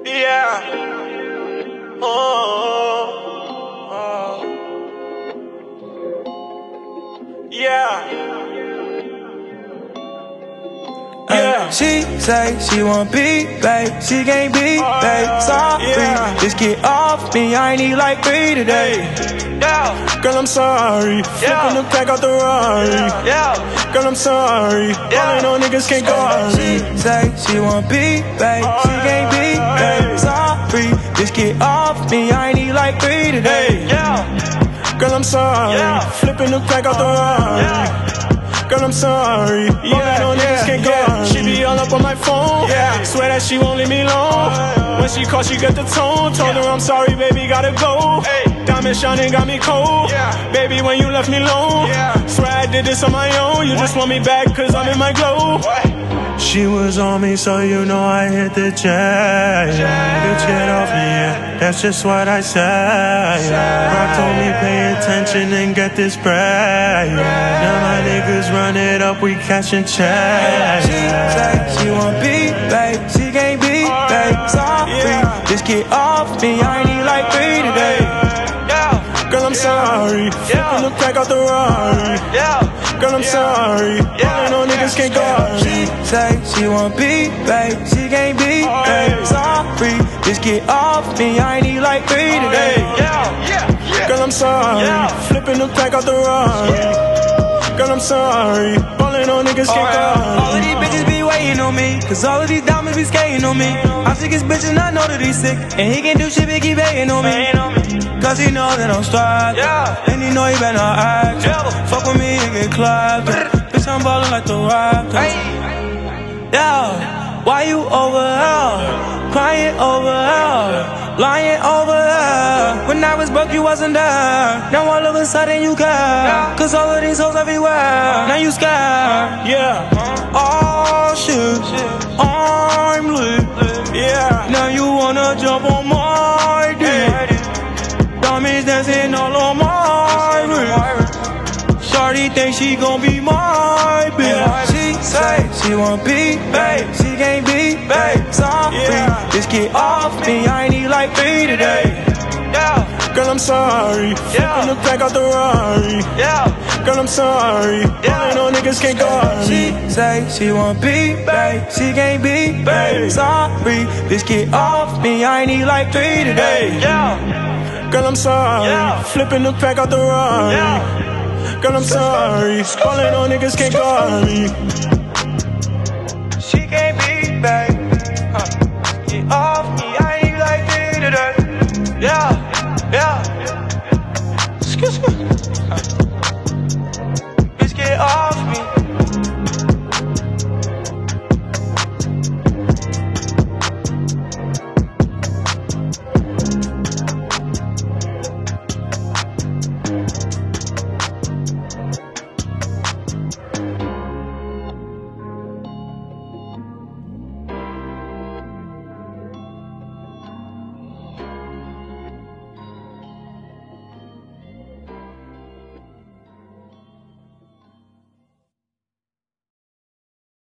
Yeah. Oh. Yeah. Yeah. She say she want be, babe. She can't be, babe. Sorry, Yeah. just get off me. I need like 3 today. Yeah. Girl, I'm sorry. Flipping the crack out the Rari. Yeah. Girl, I'm sorry. Falling on niggas can't guard me. She say she want be, babe. She can't be, babe. Sorry, just get off me. I need like 3 today. Yeah. Girl, I'm sorry. Flipping the crack out the Rari. Girl, I'm sorry. Falling on niggas can't guard me. She be all up on my phone. Swear that she won't leave me alone. When she calls, she got the tone. Told her I'm sorry, baby, gotta go. Diamond shining got me cold. Baby, when you left me alone. Swear I did this on my own. You just want me back cause I'm in my glow. She was on me, so you know I hit the jack. Bitch, get off me, yeah. That's just what I said. Rock told me pay attention and get this bread. Now my niggas run it up, we cashing checks. She say she want be, babe. She can't be, babe. Sorry, just get off me. I need like 3 today. Girl, I'm sorry. Flipping the crack out the Rari. Girl, I'm sorry. Falling on niggas can't guard me. She say she want be, babe. She can't be, babe. Sorry, just get off me. I need like 3 today. Girl, I'm sorry. Flipping the crack out the Rari. Girl, I'm sorry. Falling on niggas can't guard me. All of these bitches be waiting on me, cause all of these diamonds be skating on me. I'm sick as bitch and I know that he's sick, and he can do shit but keep hating on me. Cause he know that I'm strapped, and he know he better not act. Fuck with me and get clapped. Bitch, I'm ballin' like the Raptors. Yeah, why you over here? Crying over here, lying over here. When I was broke, you wasn't there. Now all of a sudden you care, cause all of these hoes everywhere. Now you scared, oh shit, I'm lit. Now you wanna jump on my dick. Diamonds dancing all on my wrist. Shorty think she gon' be my bitch. She say she want be, babe. She can't be, babe. Sorry, just get off me. I need like 3 today. Girl, I'm sorry. Flipping the crack out the Rari. Girl, I'm sorry. Falling on niggas can't guard me. She say she want be, babe. She can't be, babe. Sorry, just get off me. I need like 3 today. Girl, I'm sorry. Flipping the crack out the Rari. Girl, I'm sorry. Falling on niggas can't guard me.